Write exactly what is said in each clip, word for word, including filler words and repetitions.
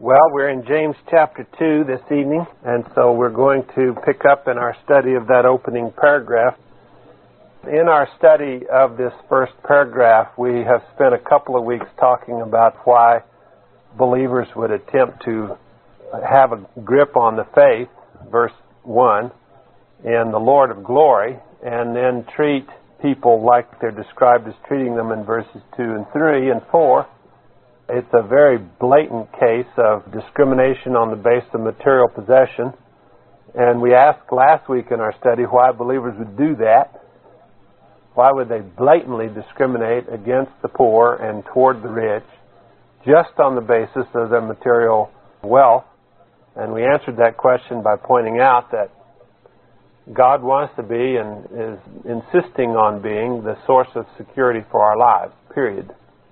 Well, we're in James chapter two this evening, and so we're going to pick up in our study of that opening paragraph. In our study of this first paragraph, we have spent a couple of weeks talking about why believers would attempt to have a grip on the faith, verse one, in the Lord of glory, and then treat people like they're described as treating them in verses two and three and four. It's a very blatant case of discrimination on the basis of material possession. And we asked last week in our study why believers would do that. Why would they blatantly discriminate against the poor and toward the rich just on the basis of their material wealth? And we answered that question by pointing out that God wants to be and is insisting on being the source of security for our lives, period.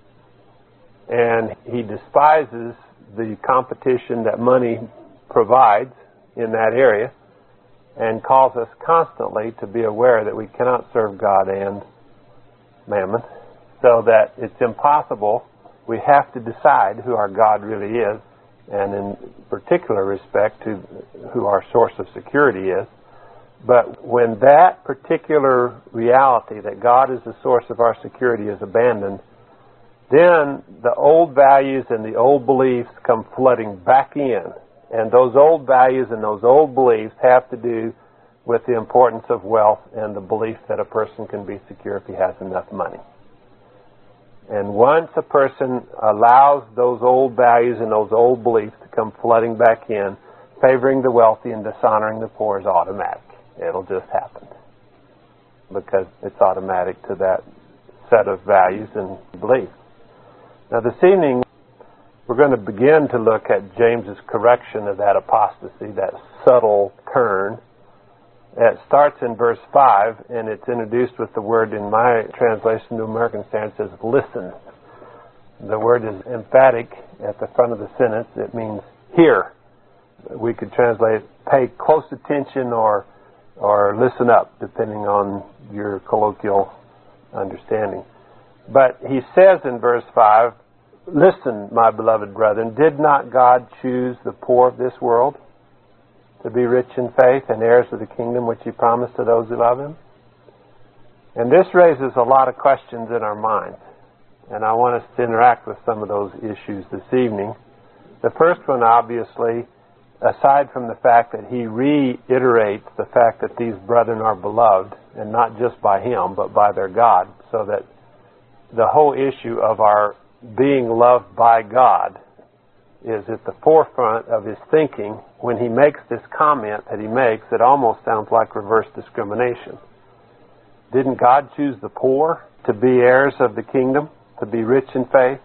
And He despises the competition that money provides in that area and calls us constantly to be aware that we cannot serve God and mammon, so that it's impossible. We have to decide who our God really is, and in particular respect to who our source of security is. But when that particular reality, that God is the source of our security, is abandoned, then the old values and the old beliefs come flooding back in. And those old values and those old beliefs have to do with the importance of wealth and the belief that a person can be secure if he has enough money. And once a person allows those old values and those old beliefs to come flooding back in, favoring the wealthy and dishonoring the poor is automatic. It'll just happen because it's automatic to that set of values and beliefs. Now this evening, we're going to begin to look at James's correction of that apostasy, that subtle turn. It starts in verse five, and it's introduced with the word, in my translation, New American Standard, says, listen. The word is emphatic at the front of the sentence. It means hear. We could translate pay close attention or or listen up, depending on your colloquial understanding. But he says in verse five, listen, my beloved brethren, did not God choose the poor of this world to be rich in faith and heirs of the kingdom which He promised to those who love Him? And this raises a lot of questions in our minds, and I want us to interact with some of those issues this evening. The first one, obviously, aside from the fact that he reiterates the fact that these brethren are beloved, and not just by him, but by their God, so that the whole issue of our being loved by God is at the forefront of his thinking. When he makes this comment that he makes, it almost sounds like reverse discrimination. Didn't God choose the poor to be heirs of the kingdom, to be rich in faith?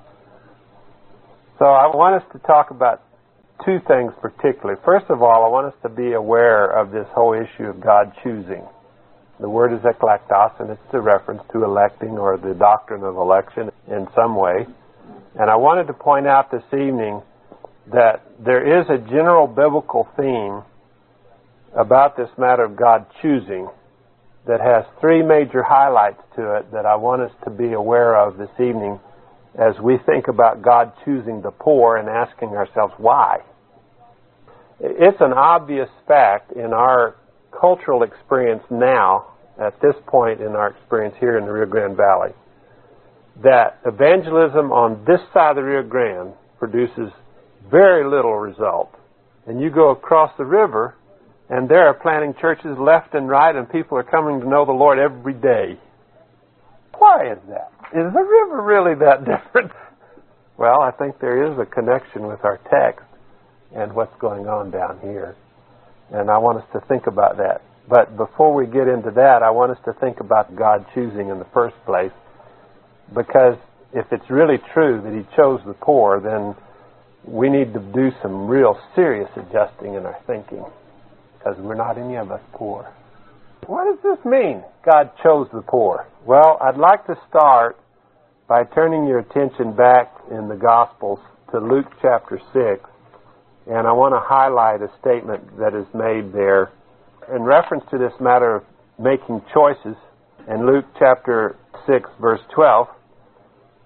So I want us to talk about two things particularly. First of all, I want us to be aware of this whole issue of God choosing. The word is eklektos, and it's a reference to electing or the doctrine of election in some way. And I wanted to point out this evening that there is a general biblical theme about this matter of God choosing that has three major highlights to it that I want us to be aware of this evening as we think about God choosing the poor and asking ourselves why. It's an obvious fact in our cultural experience now, at this point in our experience here in the Rio Grande Valley, that evangelism on this side of the Rio Grande produces very little result. And you go across the river, and there are planting churches left and right, and people are coming to know the Lord every day. Why is that? Is the river really that different? Well, I think there is a connection with our text and what's going on down here. And I want us to think about that. But before we get into that, I want us to think about God choosing in the first place. Because if it's really true that He chose the poor, then we need to do some real serious adjusting in our thinking. Because we're not any of us poor. What does this mean, God chose the poor? Well, I'd like to start by turning your attention back in the Gospels to Luke chapter six. And I want to highlight a statement that is made there in reference to this matter of making choices. In Luke chapter six, verse twelve,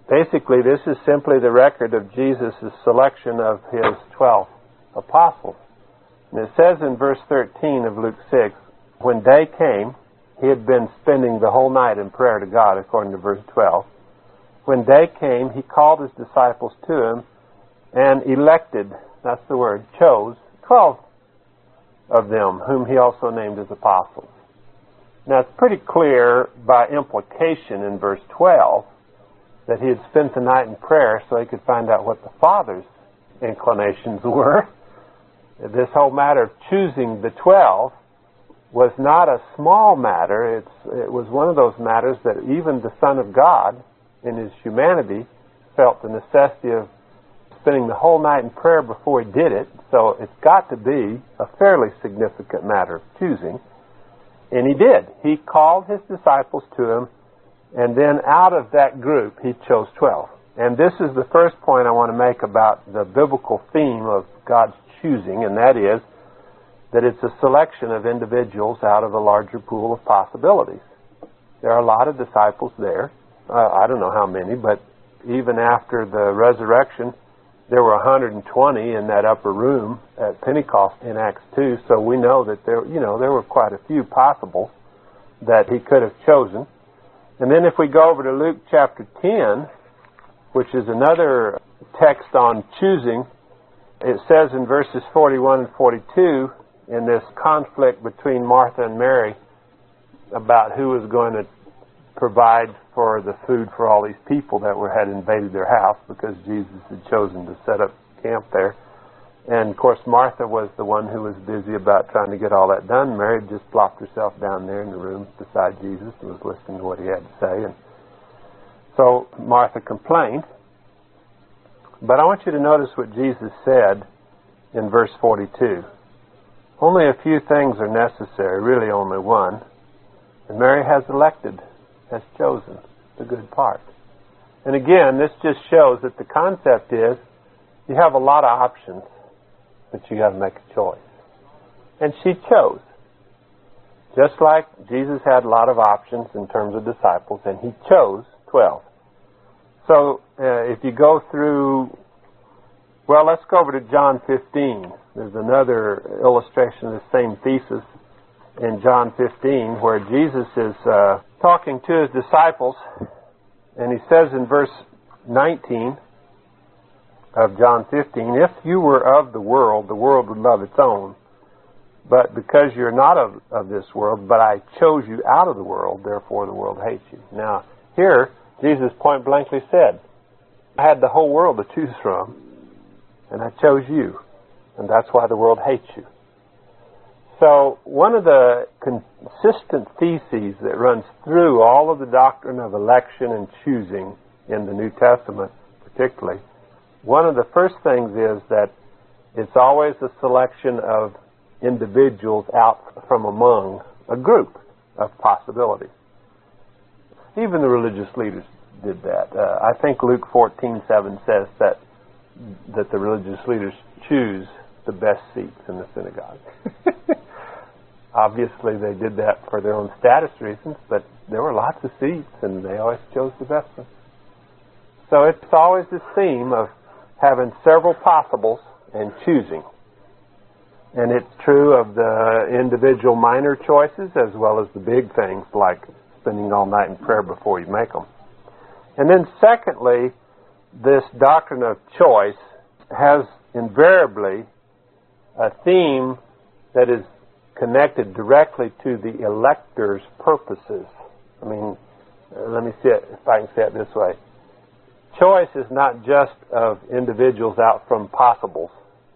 Basically, this is simply the record of Jesus' selection of his twelve apostles. And it says in verse thirteen of Luke six, when day came, he had been spending the whole night in prayer to God, according to verse twelve. When day came, he called his disciples to him and elected, that's the word, chose, twelve of them, whom he also named as apostles. Now, it's pretty clear by implication in verse twelve that he had spent the night in prayer so he could find out what the Father's inclinations were. This whole matter of choosing the twelve was not a small matter. It's, it was one of those matters that even the Son of God, in his humanity, felt the necessity of spending the whole night in prayer before he did it. So it's got to be a fairly significant matter of choosing. And he did. He called his disciples to him, and then out of that group, he chose twelve. And this is the first point I want to make about the biblical theme of God's choosing, and that is that it's a selection of individuals out of a larger pool of possibilities. There are a lot of disciples there. Uh, I don't know how many, but even after the resurrection, there were one hundred twenty in that upper room at Pentecost in Acts two, so we know that there, you know, there were quite a few possibles that he could have chosen. And then if we go over to Luke chapter ten, which is another text on choosing, it says in verses forty-one and forty-two, in this conflict between Martha and Mary about who was going to provide for the food for all these people that were had invaded their house because Jesus had chosen to set up camp there. And, of course, Martha was the one who was busy about trying to get all that done. Mary just plopped herself down there in the room beside Jesus and was listening to what he had to say. And so Martha complained. But I want you to notice what Jesus said in verse forty-two. Only a few things are necessary, really only one. And Mary has elected, has chosen the good part. And again, this just shows that the concept is you have a lot of options, but you got to make a choice. And she chose. Just like Jesus had a lot of options in terms of disciples, and he chose twelve. So uh, if you go through, well, let's go over to John fifteen. There's another illustration of the same thesis in John fifteen where Jesus is uh, talking to his disciples, and he says in verse nineteen of John fifteen, if you were of the world, the world would love its own. But because you're not of, of this world, but I chose you out of the world, therefore the world hates you. Now, here, Jesus point blankly said, I had the whole world to choose from, and I chose you, and that's why the world hates you. So, one of the consistent theses that runs through all of the doctrine of election and choosing in the New Testament, particularly, one of the first things is that it's always a selection of individuals out from among a group of possibilities. Even the religious leaders did that. Uh, I think Luke fourteen seven says that that the religious leaders choose the best seats in the synagogue. Obviously, they did that for their own status reasons, but there were lots of seats, and they always chose the best ones. So it's always this theme of having several possibles and choosing. And it's true of the individual minor choices as well as the big things like spending all night in prayer before you make them. And then secondly, this doctrine of choice has invariably a theme that is connected directly to the elector's purposes. I mean, uh, let me see it, if I can say it this way. Choice is not just of individuals out from possibles,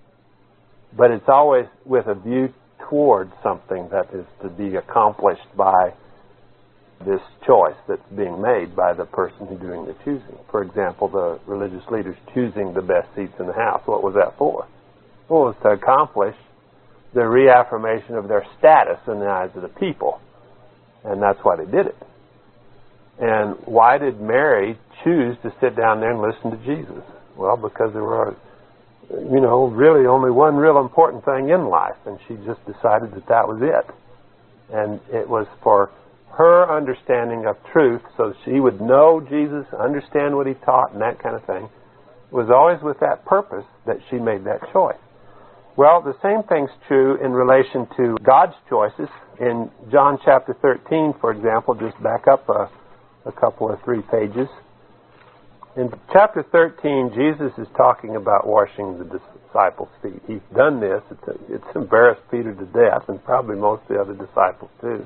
but it's always with a view toward something that is to be accomplished by this choice that's being made by the person who's doing the choosing. For example, the religious leaders choosing the best seats in the house. What was that for? Well, it was to accomplish the reaffirmation of their status in the eyes of the people. And that's why they did it. And why did Mary choose to sit down there and listen to Jesus? Well, because there were, you know, really only one real important thing in life, and she just decided that that was it. And it was for her understanding of truth, so she would know Jesus, understand what he taught, and that kind of thing, was always with that purpose that she made that choice. Well, the same thing's true in relation to God's choices. In John chapter thirteen, for example, just back up a, a couple or three pages. In chapter thirteen, Jesus is talking about washing the disciples' feet. He's done this. It's, a, it's embarrassed Peter to death, and probably most of the other disciples too.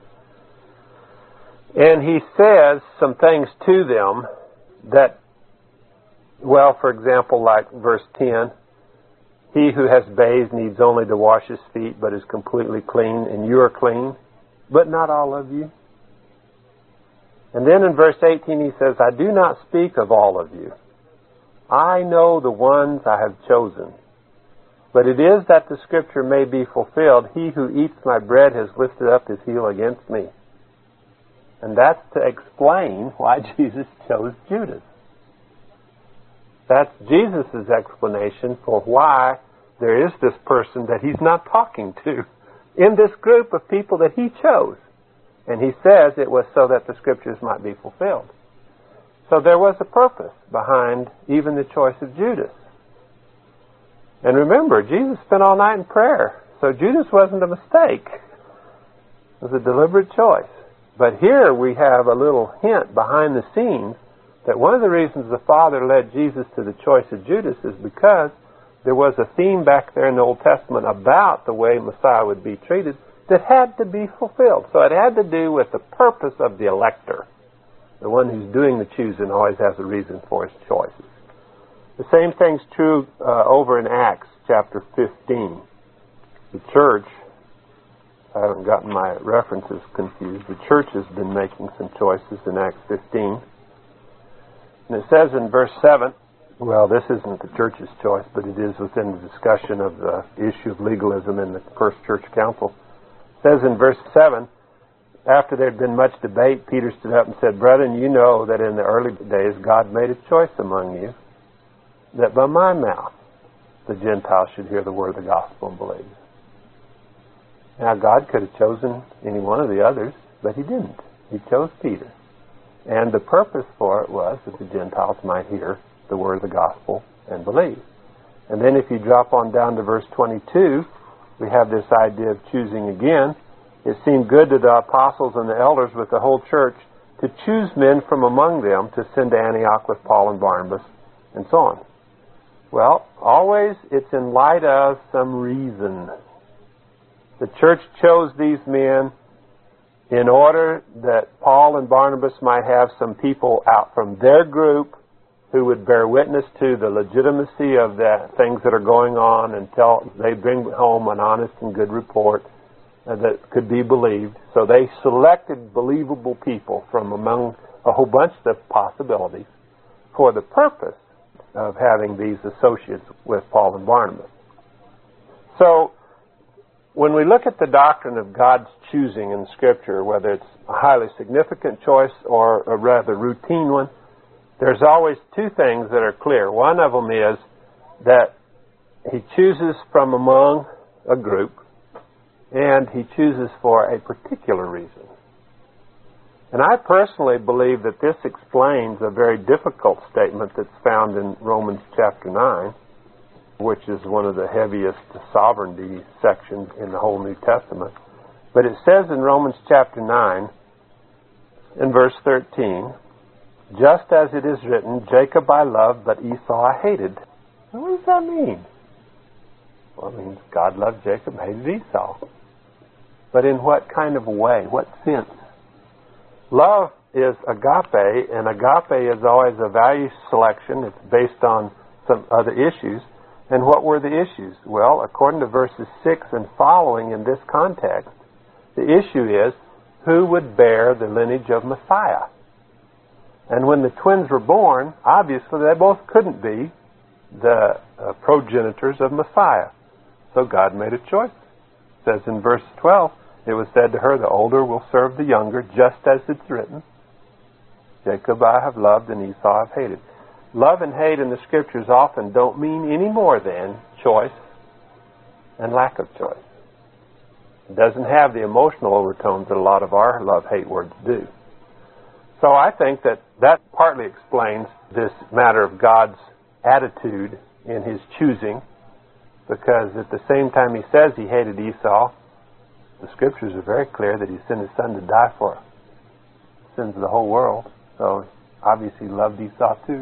And he says some things to them that, well, for example, like verse ten, he who has bathed needs only to wash his feet, but is completely clean, and you are clean, but not all of you. And then in verse eighteen he says, I do not speak of all of you. I know the ones I have chosen. But it is that the scripture may be fulfilled, he who eats my bread has lifted up his heel against me. And that's to explain why Jesus chose Judas. That's Jesus' explanation for why there is this person that he's not talking to in this group of people that he chose. And he says it was so that the scriptures might be fulfilled. So there was a purpose behind even the choice of Judas. And remember, Jesus spent all night in prayer. So Judas wasn't a mistake. It was a deliberate choice. But here we have a little hint behind the scenes that one of the reasons the Father led Jesus to the choice of Judas is because there was a theme back there in the Old Testament about the way Messiah would be treated that had to be fulfilled. So it had to do with the purpose of the elector. The one who's doing the choosing always has a reason for his choices. The same thing's true uh, over in Acts chapter fifteen. The church, I haven't gotten my references confused, the church has been making some choices in Acts fifteen. And it says in verse seven, well, this isn't the church's choice, but it is within the discussion of the issue of legalism in the First Church Council. It says in verse seven, after there had been much debate, Peter stood up and said, Brethren, you know that in the early days God made a choice among you, that by my mouth the Gentiles should hear the word of the gospel and believe. Now, God could have chosen any one of the others, but he didn't. He chose Peter. And the purpose for it was that the Gentiles might hear the word of the gospel and believe. And then if you drop on down to verse twenty-two, we have this idea of choosing again. It seemed good to the apostles and the elders with the whole church to choose men from among them to send to Antioch with Paul and Barnabas, and so on. Well, always it's in light of some reason. The church chose these men in order that Paul and Barnabas might have some people out from their group who would bear witness to the legitimacy of the things that are going on until they bring home an honest and good report uh, that could be believed. So they selected believable people from among a whole bunch of possibilities for the purpose of having these associates with Paul and Barnabas. So when we look at the doctrine of God's choosing in Scripture, whether it's a highly significant choice or a rather routine one, there's always two things that are clear. One of them is that he chooses from among a group, and he chooses for a particular reason. And I personally believe that this explains a very difficult statement that's found in Romans chapter nine, which is one of the heaviest sovereignty sections in the whole New Testament. But it says in Romans chapter nine, in verse thirteen, just as it is written, Jacob I loved, but Esau I hated. Now, what does that mean? Well, it means God loved Jacob, hated Esau. But in what kind of way? What sense? Love is agape, and agape is always a value selection. It's based on some other issues. And what were the issues? Well, according to verses six and following in this context, the issue is who would bear the lineage of Messiah. And when the twins were born, obviously they both couldn't be the uh, progenitors of Messiah. So God made a choice. It says in verse twelve, it was said to her, the older will serve the younger, just as it's written. Jacob I have loved and Esau I have hated. Love and hate in the Scriptures often don't mean any more than choice and lack of choice. It doesn't have the emotional overtones that a lot of our love-hate words do. So I think that that partly explains this matter of God's attitude in His choosing, because at the same time He says He hated Esau, the Scriptures are very clear that He sent His Son to die for the sins of the whole world. So obviously He loved Esau too.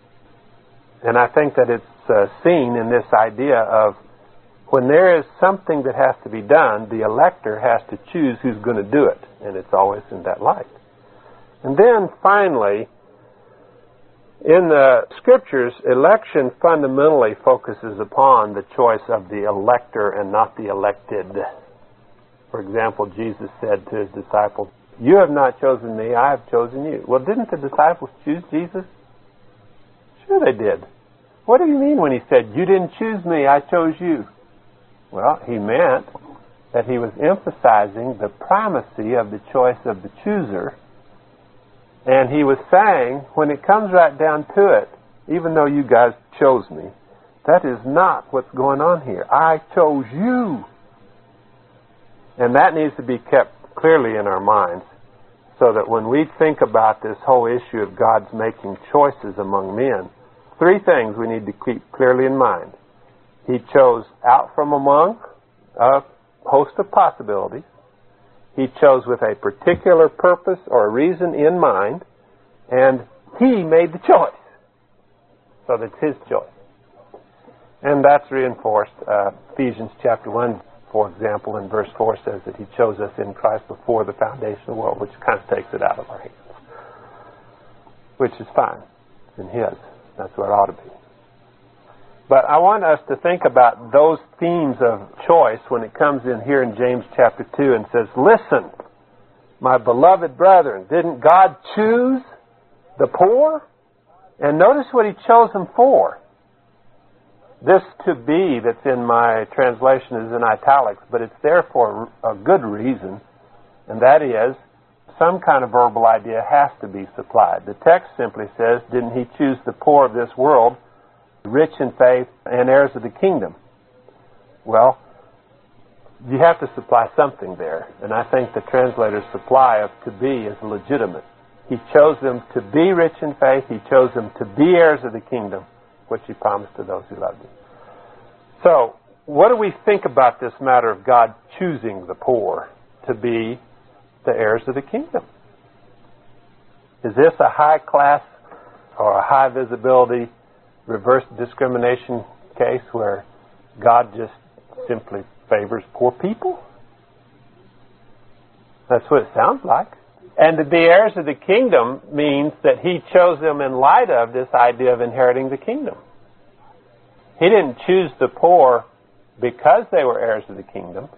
And I think that it's uh, seen in this idea of when there is something that has to be done, the elector has to choose who's going to do it. And it's always in that light. And then finally, in the Scriptures, election fundamentally focuses upon the choice of the elector and not the elected. For example, Jesus said to His disciples, "You have not chosen me, I have chosen you." Well, didn't the disciples choose Jesus? Sure they did. What do you mean when He said, "You didn't choose me, I chose you"? Well, He meant that He was emphasizing the primacy of the choice of the chooser. And He was saying, when it comes right down to it, even though you guys chose me, that is not what's going on here. I chose you. And that needs to be kept clearly in our minds, so that when we think about this whole issue of God's making choices among men, three things we need to keep clearly in mind. He chose out from among a host of possibilities. He chose with a particular purpose or reason in mind, and He made the choice. So that's His choice. And that's reinforced. Uh, Ephesians chapter one, for example, in verse four says that He chose us in Christ before the foundation of the world, which kind of takes it out of our hands. Which is fine. It's in His. That's what it ought to be. But I want us to think about those themes of choice when it comes in here in James chapter two and says, "Listen, my beloved brethren, didn't God choose the poor?" And notice what He chose them for. This "to be" that's in my translation is in italics, but it's there for a good reason, and that is some kind of verbal idea has to be supplied. The text simply says, didn't He choose the poor of this world, rich in faith, and heirs of the kingdom? Well, you have to supply something there. And I think the translator's supply of "to be" is legitimate. He chose them to be rich in faith. He chose them to be heirs of the kingdom, which He promised to those who loved Him. So, what do we think about this matter of God choosing the poor to be the heirs of the kingdom? Is this a high class or a high visibility reverse discrimination case where God just simply favors poor people? That's what it sounds like. And to be heirs of the kingdom means that He chose them in light of this idea of inheriting the kingdom. He didn't choose the poor because they were heirs of the kingdom.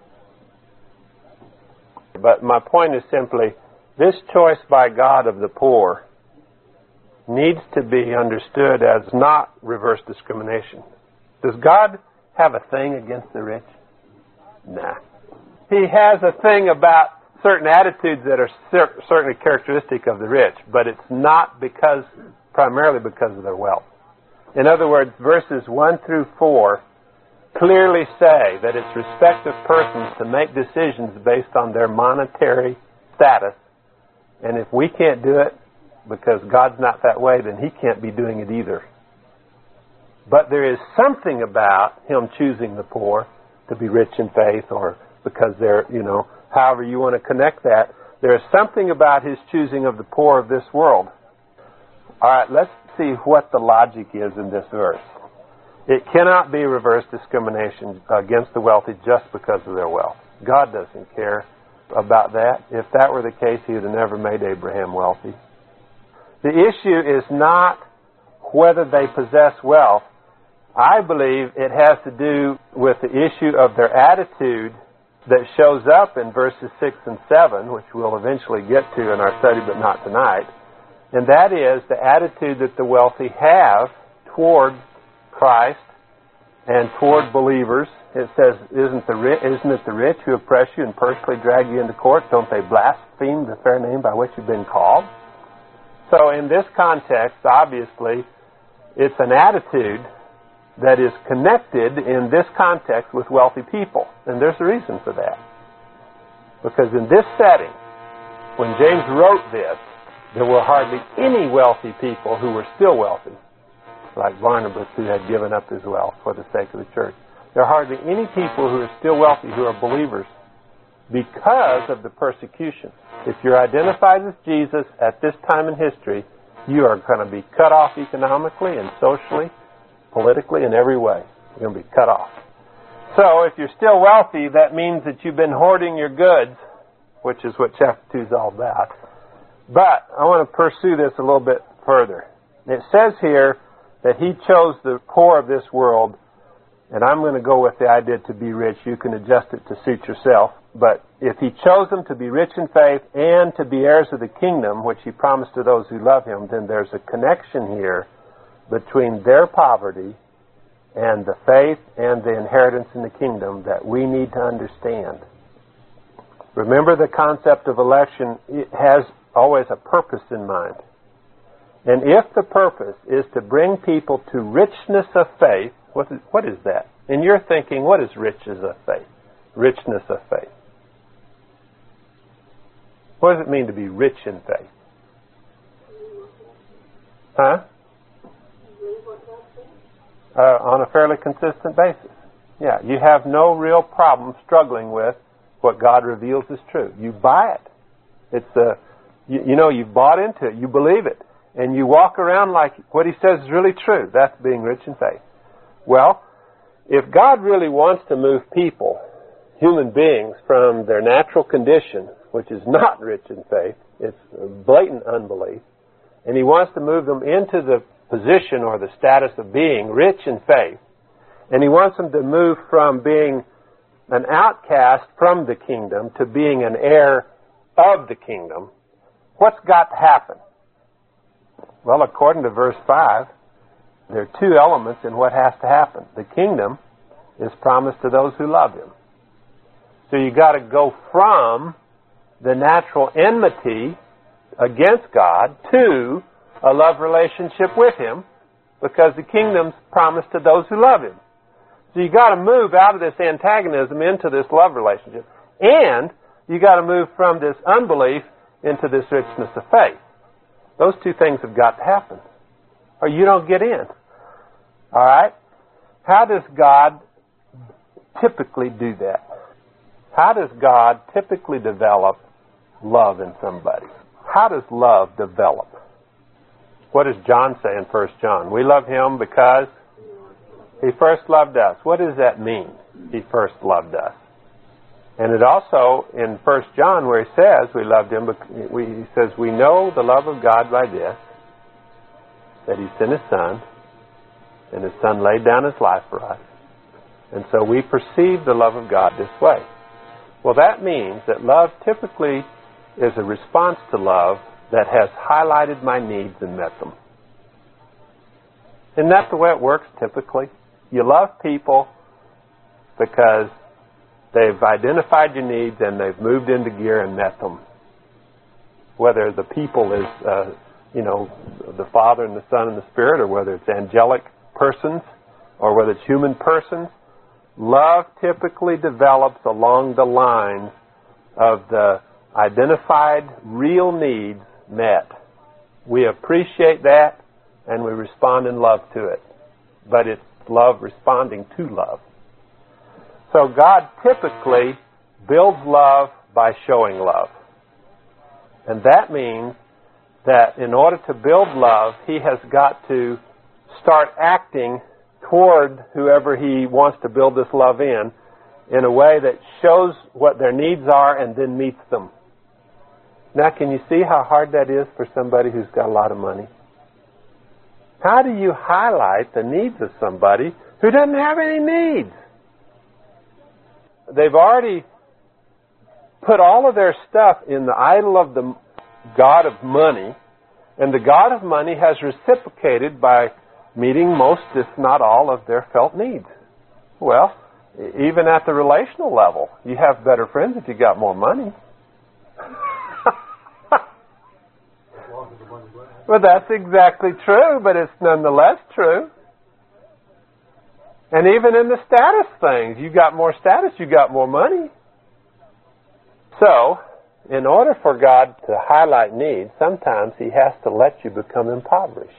But my point is simply, this choice by God of the poor needs to be understood as not reverse discrimination. Does God have a thing against the rich? Nah. He has a thing about certain attitudes that are cer- certainly characteristic of the rich, but it's not because, primarily because of their wealth. In other words, verses one through four clearly say that it's respective persons to make decisions based on their monetary status, and if we can't do it because God's not that way, then He can't be doing it either. But there is something about Him choosing the poor to be rich in faith, or because they're, you know, however you want to connect that. There is something about His choosing of the poor of this world. All right, let's see what the logic is in this verse. It cannot be reverse discrimination against the wealthy just because of their wealth. God doesn't care about that. If that were the case, He would have never made Abraham wealthy. The issue is not whether they possess wealth. I believe it has to do with the issue of their attitude that shows up in verses six and seven, which we'll eventually get to in our study, but not tonight. And that is the attitude that the wealthy have toward Christ and toward believers. It says, isn't, the ri- isn't it the rich who oppress you and personally drag you into court? Don't they blaspheme the fair name by which you've been called? So in this context, obviously, it's an attitude that is connected in this context with wealthy people. And there's a reason for that. Because in this setting, when James wrote this, there were hardly any wealthy people who were still wealthy, like Barnabas, who had given up his wealth for the sake of the church. There are hardly any people who are still wealthy who are believers because of the persecution. If you're identified as Jesus at this time in history, you are going to be cut off economically and socially, politically, in every way. You're going to be cut off. So if you're still wealthy, that means that you've been hoarding your goods, which is what chapter two is all about. But I want to pursue this a little bit further. It says here that he chose the poor of this world, and I'm going to go with the idea to be rich. You can adjust it to suit yourself. But if he chose them to be rich in faith and to be heirs of the kingdom, which he promised to those who love him, then there's a connection here between their poverty and the faith and the inheritance in the kingdom that we need to understand. Remember, the concept of election, it has always a purpose in mind. And if the purpose is to bring people to richness of faith, what is, what is that? In your thinking, what is riches of faith? Richness of faith. What does it mean to be rich in faith? Huh? Uh, on a fairly consistent basis. Yeah, you have no real problem struggling with what God reveals is true. You buy it. It's a, you, you know, you've bought into it. You believe it. And you walk around like what he says is really true. That's being rich in faith. Well, if God really wants to move people, human beings, from their natural condition, which is not rich in faith, it's blatant unbelief, and he wants to move them into the position or the status of being rich in faith, and he wants them to move from being an outcast from the kingdom to being an heir of the kingdom, what's got to happen? Well, according to verse five, there are two elements in what has to happen. The kingdom is promised to those who love him. So you got to go from the natural enmity against God to a love relationship with him, because the kingdom's promised to those who love him. So you got to move out of this antagonism into this love relationship, and you got to move from this unbelief into this richness of faith. Those two things have got to happen, or you don't get in. All right? How does God typically do that? How does God typically develop love in somebody? How does love develop? What does John say in First John? We love him because he first loved us. What does that mean, he first loved us? And it also, in First John, where he says we loved him, he says, we know the love of God by this, that he sent his Son, and his Son laid down his life for us. And so we perceive the love of God this way. Well, that means that love typically is a response to love that has highlighted my needs and met them. Isn't that the way it works typically? You love people because they've identified your needs and they've moved into gear and met them. Whether the people is, uh, you know, the Father and the Son and the Spirit, or whether it's angelic persons, or whether it's human persons, love typically develops along the lines of the identified real needs met. We appreciate that and we respond in love to it. But it's love responding to love. So God typically builds love by showing love. And that means that in order to build love, he has got to start acting toward whoever he wants to build this love in, in a way that shows what their needs are and then meets them. Now, can you see how hard that is for somebody who's got a lot of money? How do you highlight the needs of somebody who doesn't have any needs? They've already put all of their stuff in the idol of the God of money, and the God of money has reciprocated by meeting most, if not all, of their felt needs. Well, even at the relational level, you have better friends if you got more money. Well, that's exactly true, but it's nonetheless true. And even in the status things, you got more status, you got more money. So, in order for God to highlight needs, sometimes He has to let you become impoverished.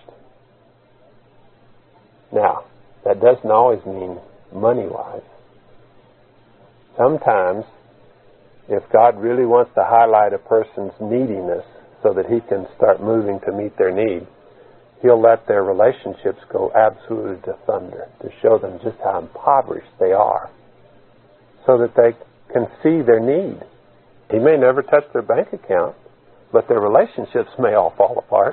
Now, that doesn't always mean money-wise. Sometimes, if God really wants to highlight a person's neediness so that He can start moving to meet their need, He'll let their relationships go absolutely to thunder to show them just how impoverished they are so that they can see their need. He may never touch their bank account, but their relationships may all fall apart.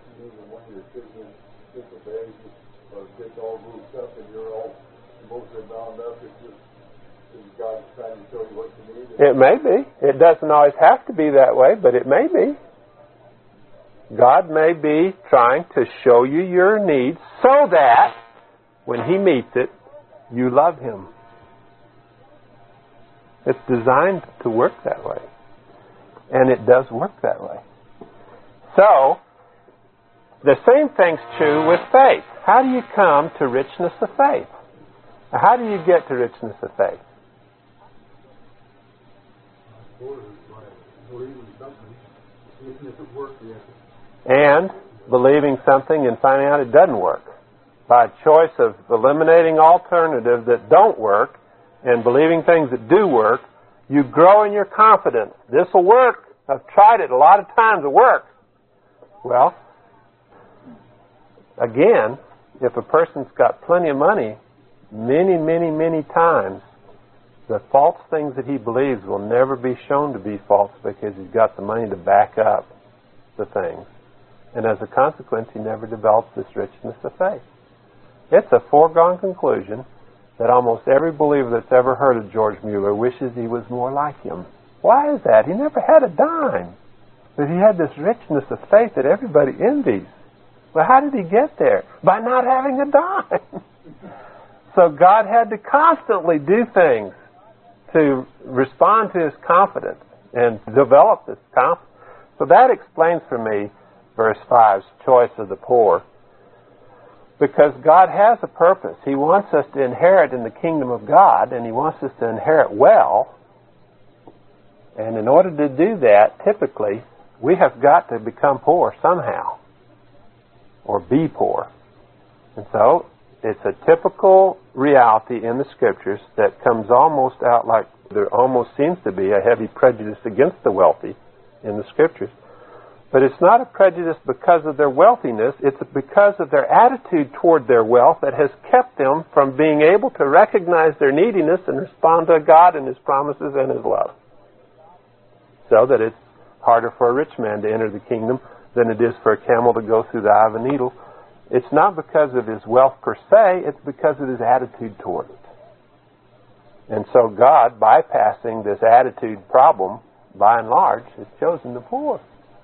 It may be. It doesn't always have to be that way, but it may be. God may be trying to show you your needs so that when He meets it, you love Him. It's designed to work that way. And it does work that way. So, the same thing's true with faith. How do you come to richness of faith? How do you get to richness of faith? And believing something and finding out it doesn't work. By a choice of eliminating alternatives that don't work and believing things that do work, you grow in your confidence. This will work. I've tried it a lot of times. It works. Well, again, if a person's got plenty of money, many, many, many times, the false things that he believes will never be shown to be false because he's got the money to back up the things. And as a consequence, he never develops this richness of faith. It's a foregone conclusion that almost every believer that's ever heard of George Mueller wishes he was more like him. Why is that? He never had a dime. But he had this richness of faith that everybody envies. Well, how did he get there? By not having a dime. So God had to constantly do things to respond to his confidence and develop this confidence. So that explains for me verse five's choice of the poor. Because God has a purpose. He wants us to inherit in the kingdom of God, and He wants us to inherit well. And in order to do that, typically, we have got to become poor somehow. Or be poor. And so, it's a typical reality in the Scriptures that comes almost out like there almost seems to be a heavy prejudice against the wealthy in the Scriptures. But it's not a prejudice because of their wealthiness. It's because of their attitude toward their wealth that has kept them from being able to recognize their neediness and respond to God and His promises and His love. So that it's harder for a rich man to enter the kingdom than it is for a camel to go through the eye of a needle. It's not because of his wealth per se, it's because of his attitude toward it. And so God, bypassing this attitude problem, by and large, has chosen the poor.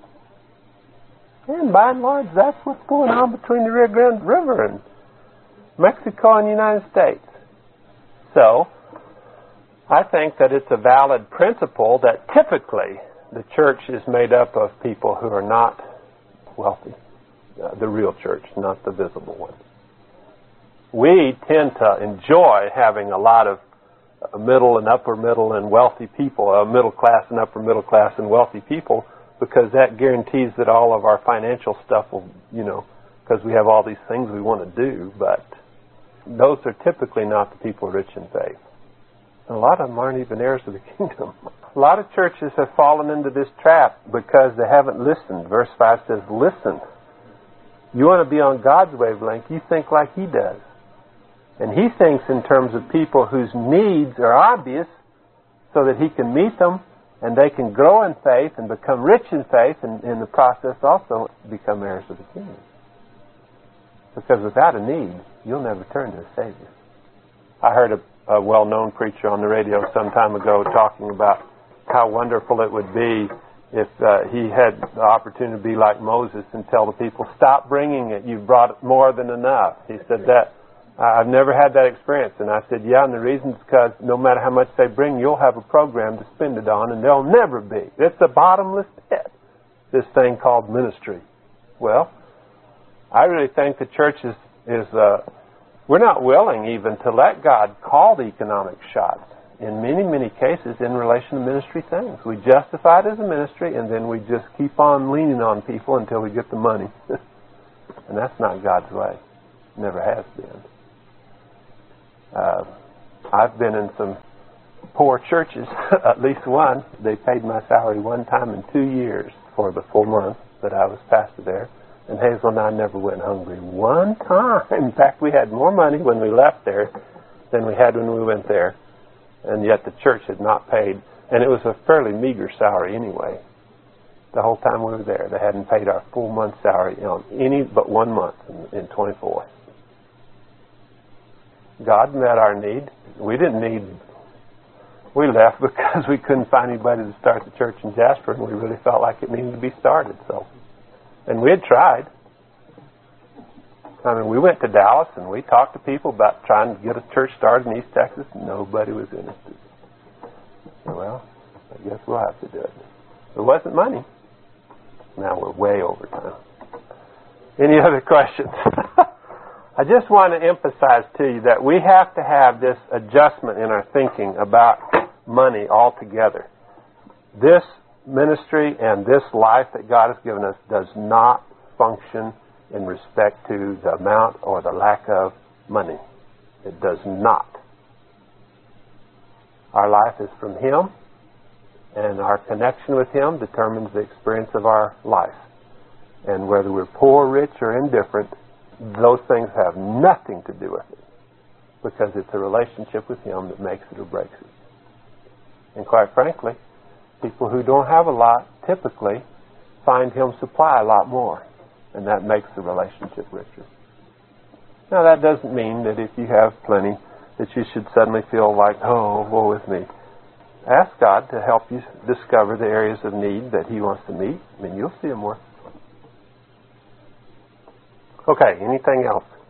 And by and large, that's what's going on between the Rio Grande River and Mexico and the United States. So, I think that it's a valid principle that typically the church is made up of people who are not wealthy. Uh, the real church, not the visible one. We tend to enjoy having a lot of middle and upper middle and wealthy people, uh, middle class and upper middle class and wealthy people, because that guarantees that all of our financial stuff will, you know, because we have all these things we want to do, but those are typically not the people rich in faith. A lot of them aren't even heirs of the kingdom. A lot of churches have fallen into this trap because they haven't listened. Verse five says, listen. You want to be on God's wavelength, you think like He does. And He thinks in terms of people whose needs are obvious so that He can meet them and they can grow in faith and become rich in faith and in the process also become heirs of the kingdom. Because without a need, you'll never turn to a Savior. I heard a, a well-known preacher on the radio some time ago talking about how wonderful it would be if uh, he had the opportunity to be like Moses and tell the people, stop bringing it, you've brought more than enough. He said that, I've never had that experience. And I said, yeah, and the reason is because no matter how much they bring, you'll have a program to spend it on, and there'll never be. It's a bottomless pit, this thing called ministry. Well, I really think the church is, is uh, we're not willing even to let God call the economic shots in many, many cases in relation to ministry things. We justify it as a ministry, and then we just keep on leaning on people until we get the money. And that's not God's way. Never has been. Uh, I've been in some poor churches, at least one. They paid my salary one time in two years for the full month that I was pastor there. And Hazel and I never went hungry one time. In fact, we had more money when we left there than we had when we went there. And yet the church had not paid. And it was a fairly meager salary anyway. The whole time we were there, they hadn't paid our full month salary on any but one month in, in twenty-four. God met our need. We didn't need... We left because we couldn't find anybody to start the church in Jasper, and we really felt like it needed to be started. So, and we had tried. I mean, we went to Dallas, and we talked to people about trying to get a church started in East Texas. Nobody was interested. Well, I guess we'll have to do it. There wasn't money. Now we're way over time. Any other questions? I just want to emphasize to you that we have to have this adjustment in our thinking about money altogether. This ministry and this life that God has given us does not function in respect to the amount or the lack of money. It does not. Our life is from Him, and our connection with Him determines the experience of our life. And whether we're poor, rich, or indifferent, those things have nothing to do with it, because it's a relationship with Him that makes it or breaks it. And quite frankly, people who don't have a lot typically find Him supply a lot more, and that makes the relationship richer. Now, that doesn't mean that if you have plenty that you should suddenly feel like, oh, woe is me. Ask God to help you discover the areas of need that He wants to meet, and you'll see them more. Okay, anything else?